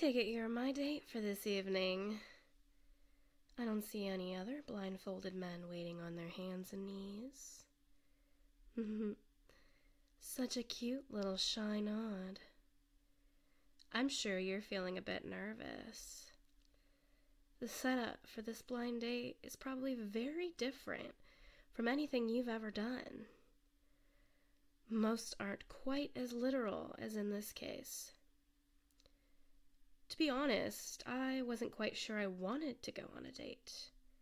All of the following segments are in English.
take it you're my date for this evening. I don't see any other blindfolded men waiting on their hands and knees. Such a cute little shy nod. I'm sure you're feeling a bit nervous. The setup for this blind date is probably very different from anything you've ever done. Most aren't quite as literal as in this case. To be honest, I wasn't quite sure I wanted to go on a date.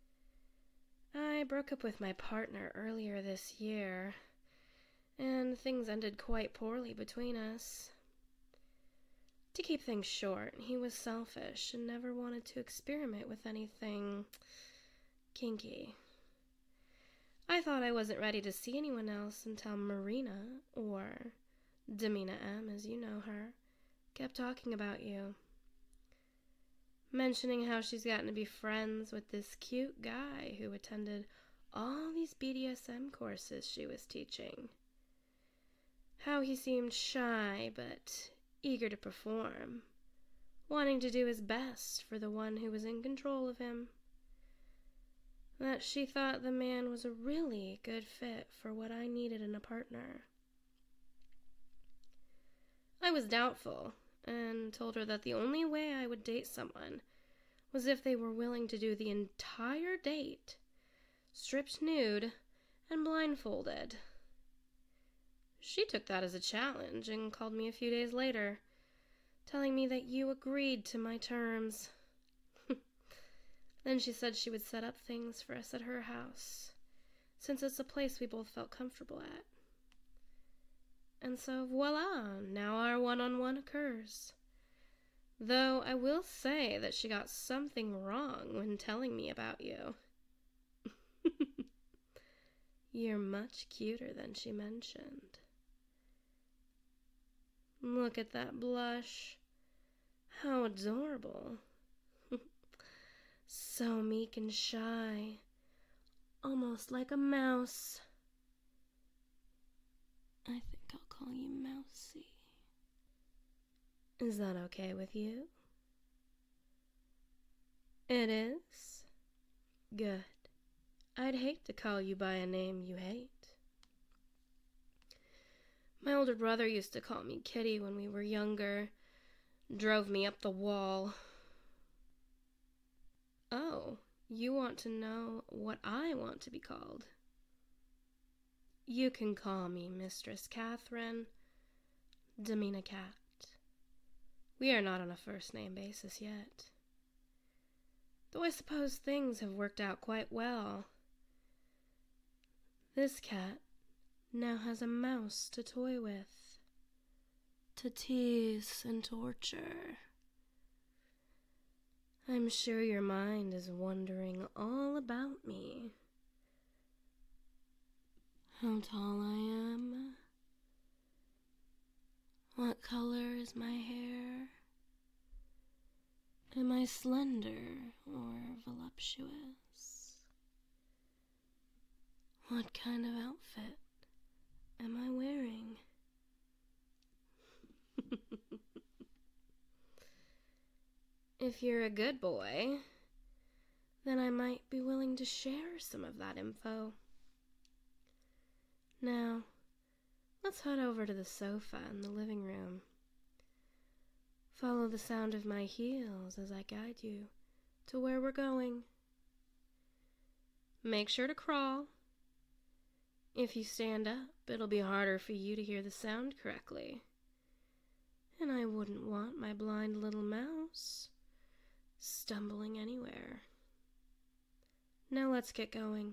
I broke up with my partner earlier this year, and things ended quite poorly between us. To keep things short, he was selfish and never wanted to experiment with anything kinky. I thought I wasn't ready to see anyone else until Marina, or Damina M as you know her, kept talking about you. Mentioning how she's gotten to be friends with this cute guy who attended all these BDSM courses she was teaching. How he seemed shy but eager to perform, wanting to do his best for the one who was in control of him. That she thought the man was a really good fit for what I needed in a partner. I was doubtful, and told her that the only way I would date someone was if they were willing to do the entire date, stripped nude and blindfolded. She took that as a challenge and called me a few days later, telling me that you agreed to my terms. Then she said she would set up things for us at her house, since it's a place we both felt comfortable at. And so, voila, now our one-on-one occurs. Though I will say that she got something wrong when telling me about you. You're much cuter than she mentioned. Look at that blush. How adorable. So meek and shy, almost like a mouse. I think I'll call you Mousy. Is that okay with you? It is? Good. I'd hate to call you by a name you hate. My older brother used to call me Kitty when we were younger. Drove me up the wall. Oh, you want to know what I want to be called? You can call me Mistress Catherine, Damina Cat. We are not on a first-name basis yet. Though I suppose things have worked out quite well. This cat now has a mouse to toy with, to tease and torture. I'm sure your mind is wondering all about me. How tall I am. What color is my hair? Am I slender or voluptuous? What kind of outfit am I wearing? If you're a good boy, then I might be willing to share some of that info. Now, let's head over to the sofa in the living room. Follow the sound of my heels as I guide you to where we're going. Make sure to crawl. If you stand up, it'll be harder for you to hear the sound correctly. And I wouldn't want my blind little mouse stumbling anywhere. Now let's get going.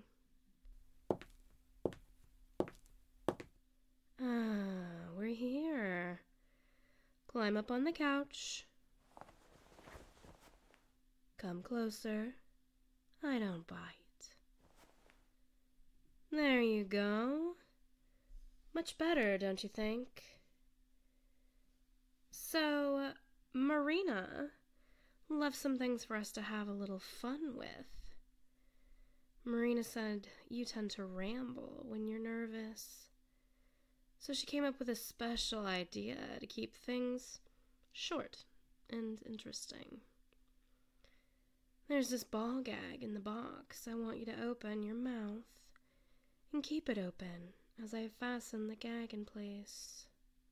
We're here. Climb up on the couch. Come closer. I don't bite. There you go. Much better, don't you think? So, Marina left some things for us to have a little fun with. Marina said you tend to ramble when you're nervous. So she came up with a special idea to keep things short and interesting. There's this ball gag in the box. I want you to open your mouth and keep it open as I fasten the gag in place.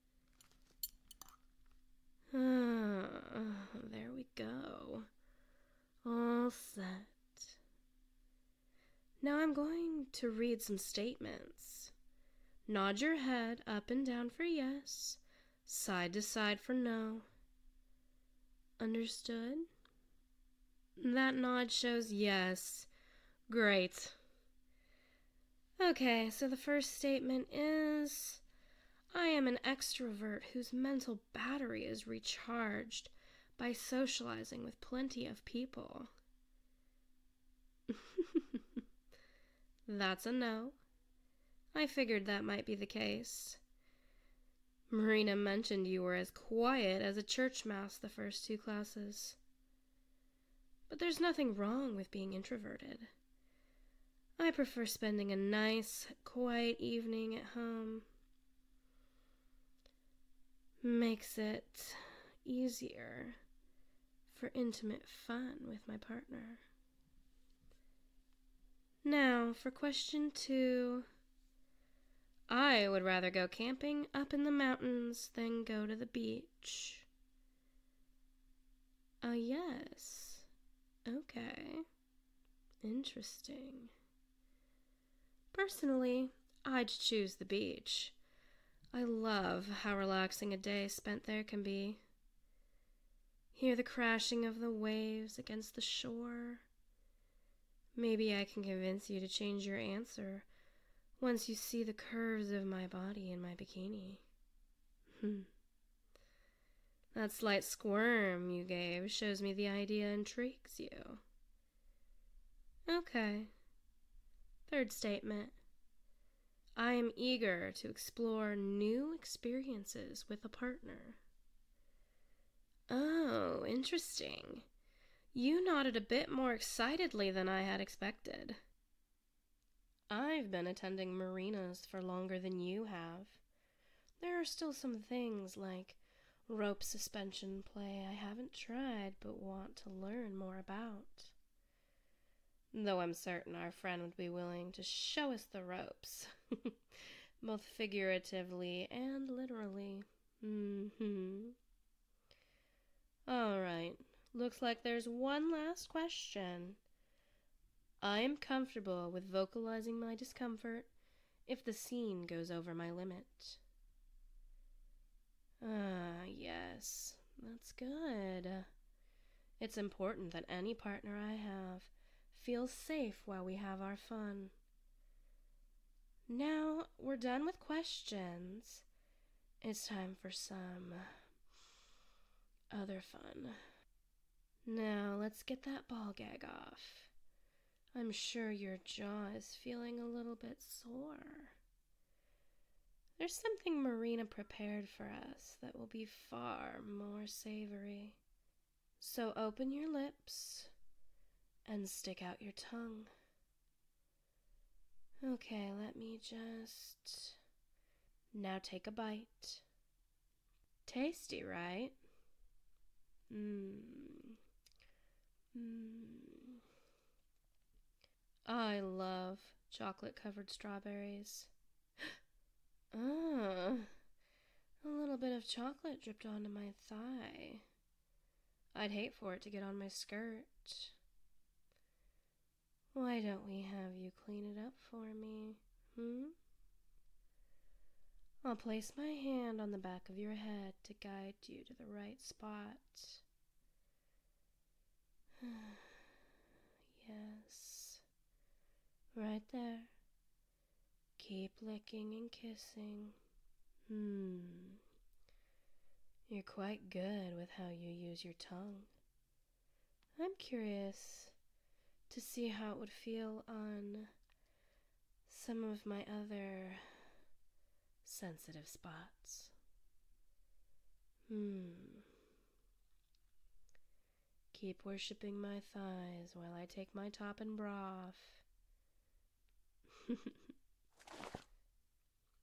There we go. All set. Now I'm going to read some statements. Nod your head up and down for yes, side to side for no. Understood? That nod shows yes. Great. Okay, so the first statement is, I am an extrovert whose mental battery is recharged by socializing with plenty of people. That's a no. I figured that might be the case. Marina mentioned you were as quiet as a church mouse the first 2 classes. But there's nothing wrong with being introverted. I prefer spending a nice, quiet evening at home. Makes it easier for intimate fun with my partner. Now, for question 2. I would rather go camping up in the mountains than go to the beach. Yes. Okay. Interesting. Personally, I'd choose the beach. I love how relaxing a day spent there can be. Hear the crashing of the waves against the shore. Maybe I can convince you to change your answer once you see the curves of my body in my bikini. That slight squirm you gave shows me the idea intrigues you. Okay. Third statement. I am eager to explore new experiences with a partner. Oh, interesting. You nodded a bit more excitedly than I had expected. I've been attending marinas for longer than you have. There are still some things like rope suspension play I haven't tried but want to learn more about. Though I'm certain our friend would be willing to show us the ropes, both figuratively and literally. All right, looks like there's one last question. I am comfortable with vocalizing my discomfort if the scene goes over my limit. Yes, that's good. It's important that any partner I have feels safe while we have our fun. Now we're done with questions. It's time for some other fun. Now let's get that ball gag off. I'm sure your jaw is feeling a little bit sore. There's something Marina prepared for us that will be far more savory. So open your lips and stick out your tongue. Okay, let me just... Now take a bite. Tasty, right? I love chocolate-covered strawberries. A little bit of chocolate dripped onto my thigh. I'd hate for it to get on my skirt. Why don't we have you clean it up for me, I'll place my hand on the back of your head to guide you to the right spot. Yes, right there. Keep licking and kissing. You're quite good with how you use your tongue. I'm curious to see how it would feel on some of my other sensitive spots. Keep worshipping my thighs while I take my top and bra off.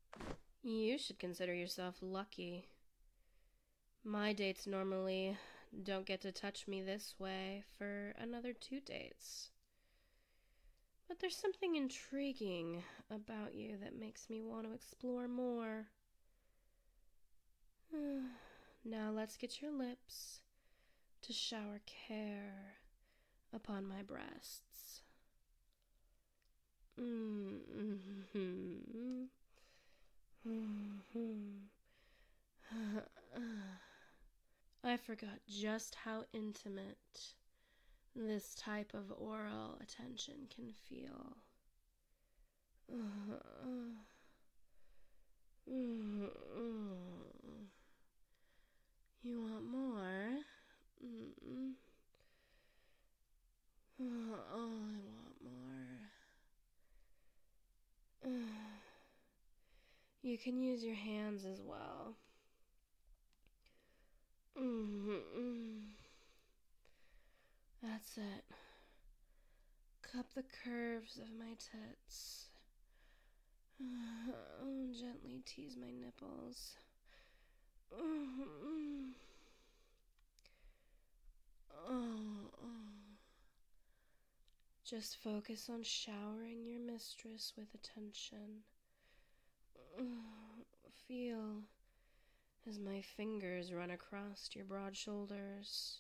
You should consider yourself lucky. My dates normally don't get to touch me this way for another 2 dates. But there's something intriguing about you that makes me want to explore more. Now let's get your lips to shower care upon my breasts. I forgot just how intimate this type of oral attention can feel. You want more? Oh, I want more. You can use your hands as well. That's it. Cup the curves of my tits. Gently tease my nipples. Just focus on showering your mistress with attention. Feel as my fingers run across your broad shoulders.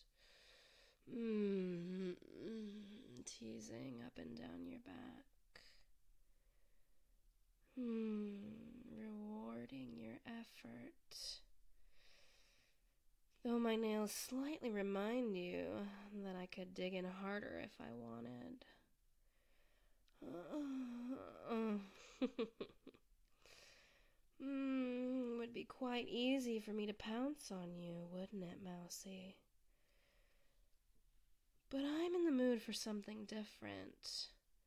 Teasing up and down your back. Rewarding your effort. Though my nails slightly remind you that I could dig in harder if I wanted. Would be quite easy for me to pounce on you, wouldn't it, Mousy? But I'm in the mood for something different.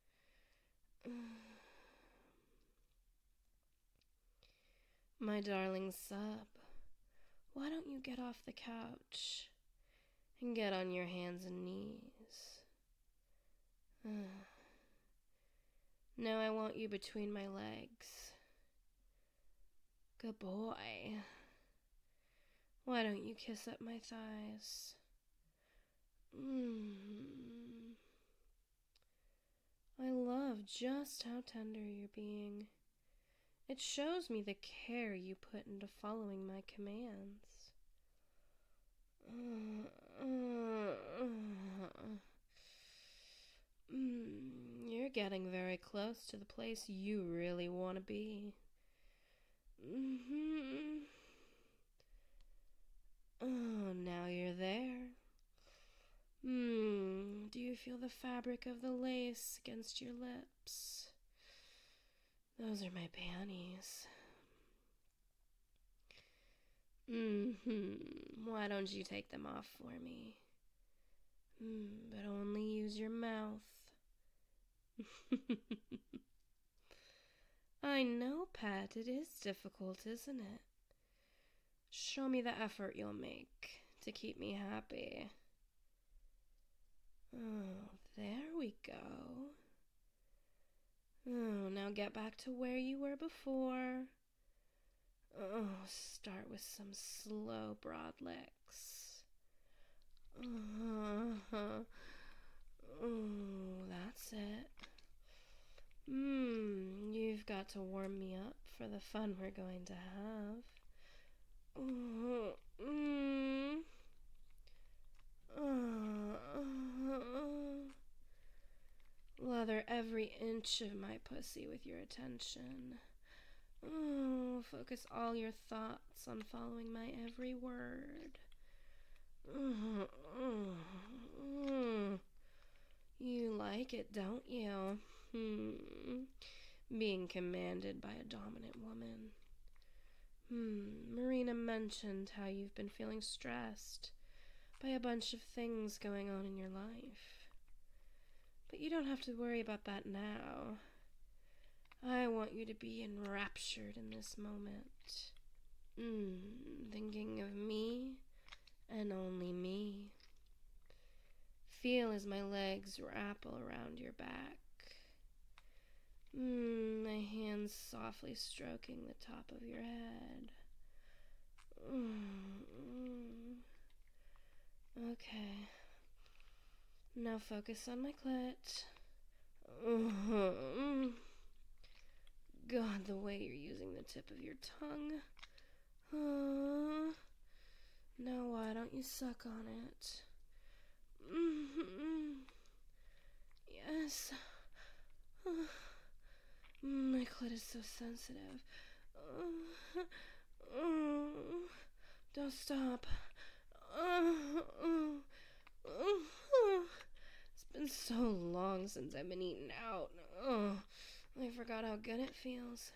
My darling sub, why don't you get off the couch and get on your hands and knees? Now I want you between my legs. Good boy. Why don't you kiss up my thighs? I love just how tender you're being. It shows me the care you put into following my commands. You're getting very close to the place you really want to be. Oh, now you're there. Do you feel the fabric of the lace against your lips? Those are my panties. Why don't you take them off for me? But only use your mouth. I know, Pat, it is difficult, isn't it? Show me the effort you'll make to keep me happy. Oh, there we go. Oh, now get back to where you were before. Oh, start with some slow broad licks. Oh, that's it. You've got to warm me up for the fun we're going to have. Lather every inch of my pussy with your attention. Focus all your thoughts on following my every word. You like it, don't you? Being commanded by a dominant woman. Marina mentioned how you've been feeling stressed by a bunch of things going on in your life. But you don't have to worry about that now. I want you to be enraptured in this moment. Thinking of me and only me. Feel as my legs wrap around your back. My hands softly stroking the top of your head. Okay. Now focus on my clit. God, the way you're using the tip of your tongue. Now why don't you suck on it? Yes. My clit is so sensitive. Don't stop. It's been so long since I've been eating out. I forgot how good it feels.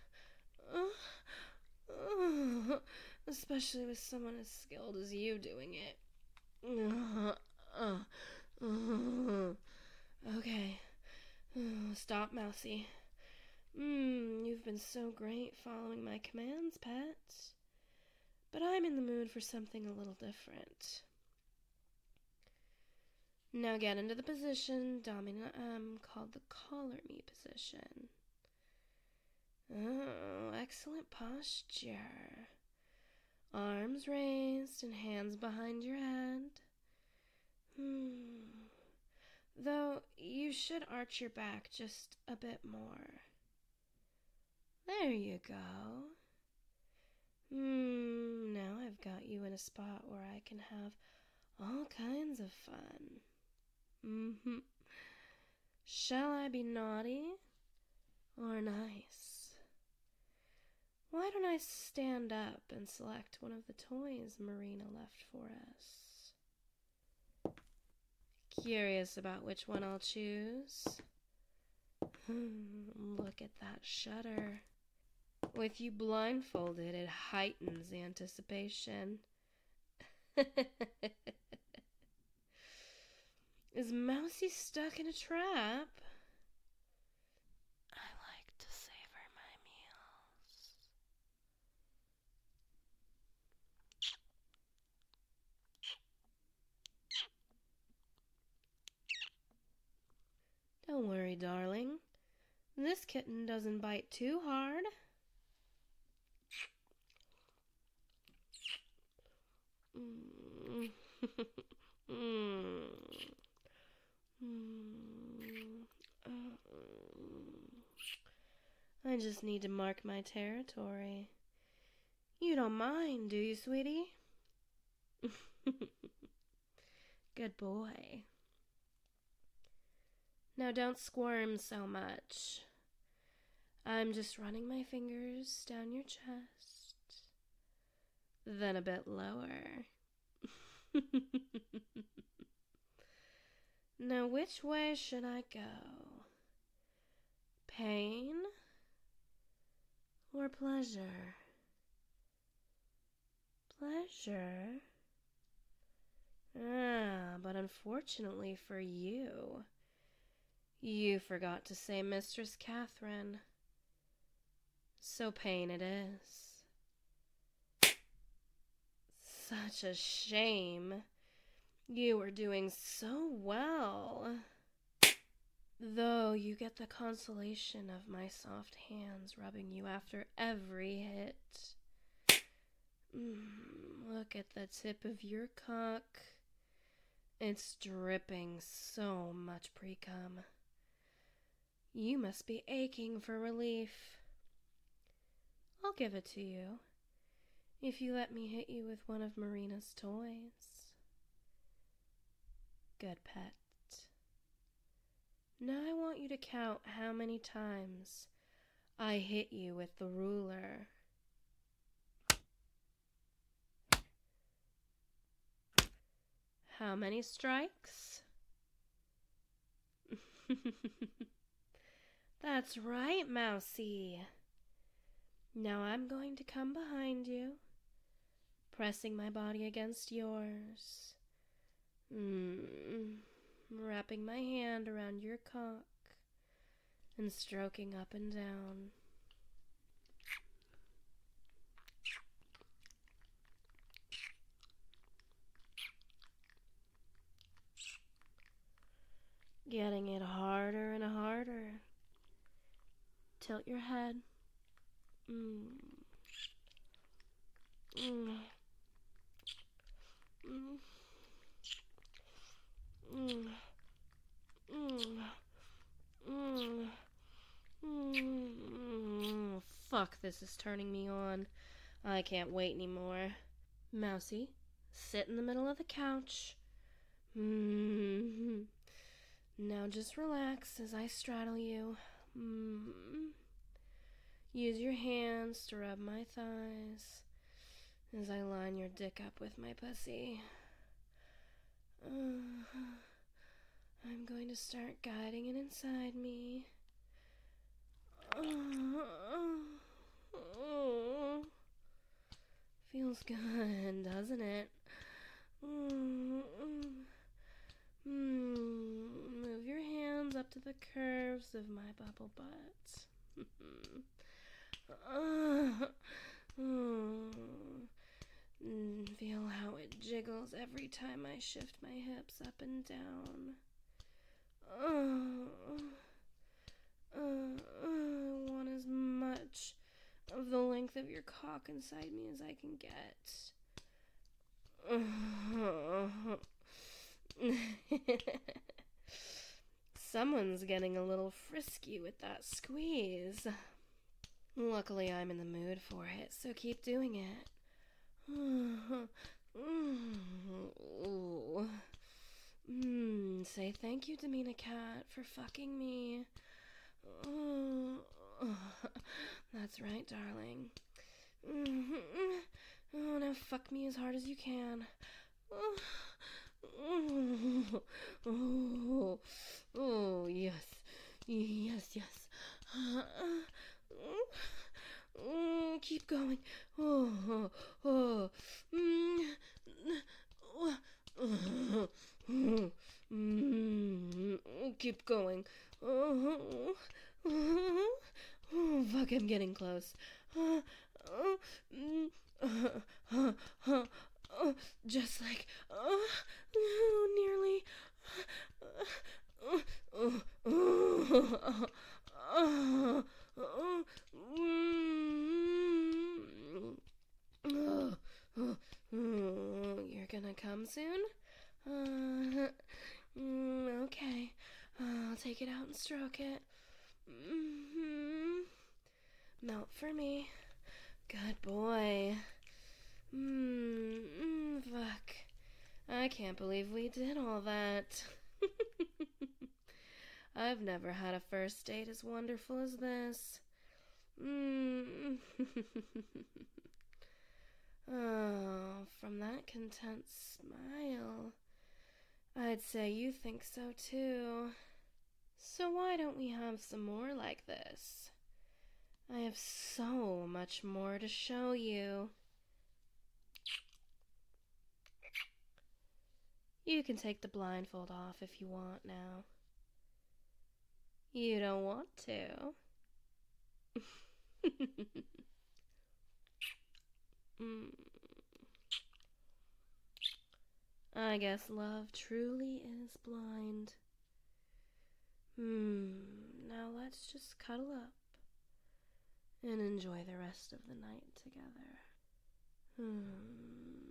Especially with someone as skilled as you doing it. Okay. Stop, Mousy. You've been so great following my commands, pet. But I'm in the mood for something a little different. Now get into the position Dominant M called the collar me position. Oh, excellent posture. Arms raised and hands behind your head. Though you should arch your back just a bit more. There you go. Now I've got you in a spot where I can have all kinds of fun. Shall I be naughty or nice? Why don't I stand up and select one of the toys Marina left for us? Curious about which one I'll choose? Look at that shutter. With you blindfolded, it heightens anticipation. Is Mousy stuck in a trap? I like to savor my meals. Don't worry, darling. This kitten doesn't bite too hard. I just need to mark my territory. You don't mind, do you, sweetie? Good boy. Now don't squirm so much. I'm just running my fingers down your chest, then a bit lower. Now which way should I go? Pain or pleasure? Pleasure? But unfortunately for you, you forgot to say Mistress Catherine. So pain it is. Such a shame. You were doing so well. Though you get the consolation of my soft hands rubbing you after every hit. Look at the tip of your cock. It's dripping so much pre-cum. You must be aching for relief. I'll give it to you, if you let me hit you with one of Marina's toys. Good pet. Now I want you to count how many times I hit you with the ruler. How many strikes? That's right, Mousy. Now I'm going to come behind you, pressing my body against yours. Wrapping my hand around your cock and stroking up and down. Getting it harder and harder. Tilt your head. Mm. Fuck, this is turning me on. I can't wait anymore. Mousy, sit in the middle of the couch. Now just relax as I straddle you. Use your hands to rub my thighs as I line your dick up with my pussy. I'm going to start guiding it inside me. Feels good, doesn't it? Move your hands up to the curves of my bubble butt. Feel how it jiggles every time I shift my hips up and down. I want as much of the length of your cock inside me as I can get. Someone's getting a little frisky with that squeeze. Luckily, I'm in the mood for it, so keep doing it. Say thank you, Demina Cat, for fucking me. That's right, darling. Now fuck me as hard as you can. Oh, yes. Yes. Keep going. Keep going. Fuck, I'm getting close. Just like, nearly. You're gonna come soon? Okay. I'll take it out and stroke it. Melt for me. Good boy. Fuck. I can't believe we did all that. I've never had a first date as wonderful as this. Oh, from that content smile, I'd say you think so too. So why don't we have some more like this? I have so much more to show you. You can take the blindfold off if you want now. You don't want to. I guess love truly is blind. Now let's just cuddle up and enjoy the rest of the night together.